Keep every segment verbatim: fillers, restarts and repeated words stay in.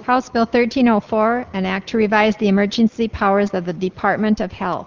House Bill thirteen oh four, an act to revise the emergency powers of the Department of Health.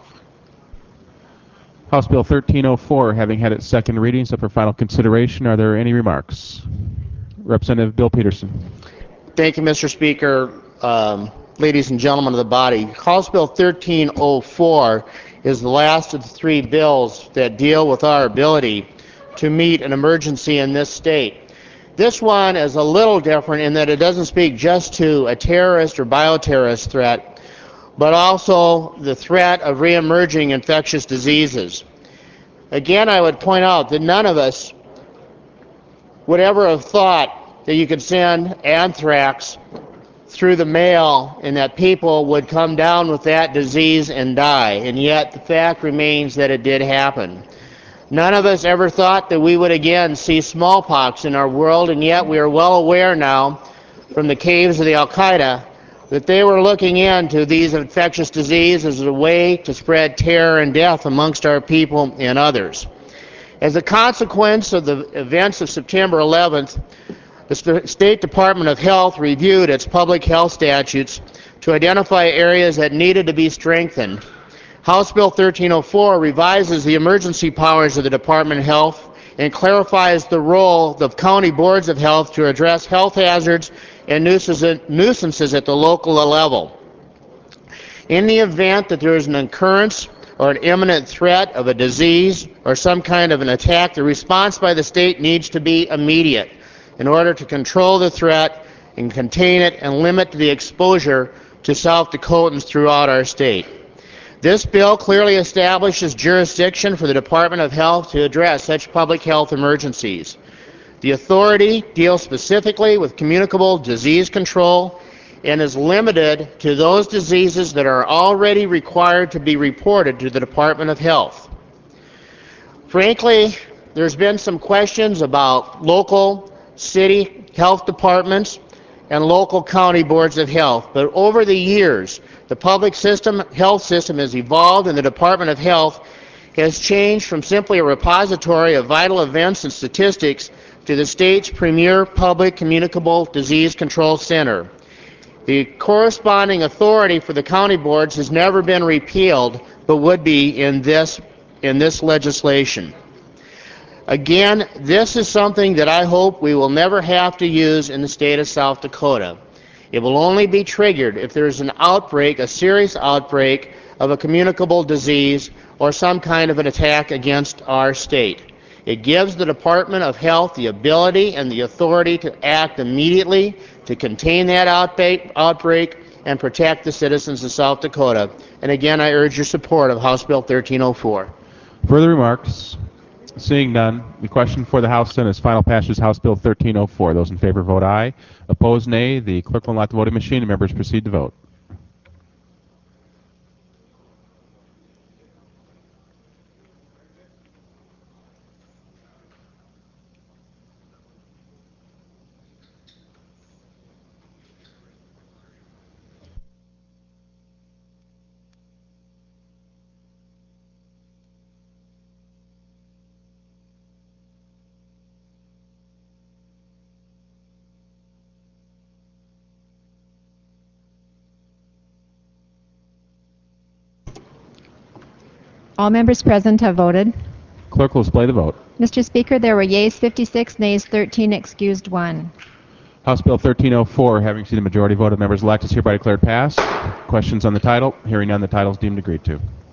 House Bill thirteen oh four, having had its second reading, set for final consideration. Are there any remarks? Representative Bill Peterson. Thank you, Mister Speaker. Um, ladies and gentlemen of the body, House Bill thirteen oh four is the last of the three bills that deal with our ability to meet an emergency in this state. This one is a little different in that it doesn't speak just to a terrorist or bioterrorist threat, but also the threat of reemerging infectious diseases. Again, I would point out that none of us would ever have thought that you could send anthrax through the mail and that people would come down with that disease and die, and yet the fact remains that it did happen. None of us ever thought that we would again see smallpox in our world, and yet we are well aware now from the caves of the Al-Qaeda that they were looking into these infectious diseases as a way to spread terror and death amongst our people and others. As a consequence of the events of September eleventh, the State Department of Health reviewed its public health statutes to identify areas that needed to be strengthened. House Bill thirteen oh four revises the emergency powers of the Department of Health and clarifies the role of county boards of health to address health hazards and nuisances at the local level. In the event that there is an occurrence or an imminent threat of a disease or some kind of an attack, the response by the state needs to be immediate in order to control the threat and contain it and limit the exposure to South Dakotans throughout our state. This bill clearly establishes jurisdiction for the Department of Health to address such public health emergencies. The authority deals specifically with communicable disease control and is limited to those diseases that are already required to be reported to the Department of Health. Frankly, there's been some questions about local city health departments and local county boards of health, but over the years, the public system, health system has evolved, and the Department of Health has changed from simply a repository of vital events and statistics to the state's premier public communicable disease control center. The corresponding authority for the county boards has never been repealed, but would be in this, in this legislation. Again, this is something that I hope we will never have to use in the state of South Dakota. It will only be triggered if there is an outbreak, a serious outbreak of a communicable disease or some kind of an attack against our state. It gives the Department of Health the ability and the authority to act immediately to contain that outbreak and protect the citizens of South Dakota. And again, I urge your support of House Bill thirteen oh four. Further remarks? Seeing none, the question for the House Senate is final passage is House Bill thirteen oh four. Those in favor vote aye. Opposed, nay. The clerk will unlock the voting machine and members proceed to vote. All members present have voted. Clerk will display the vote. Mister Speaker, there were yeas fifty-six, nays thirteen, excused one. House Bill thirteen oh four, having received a majority vote of members elect, is hereby declared passed. Questions on the title? Hearing none, the title is deemed agreed to.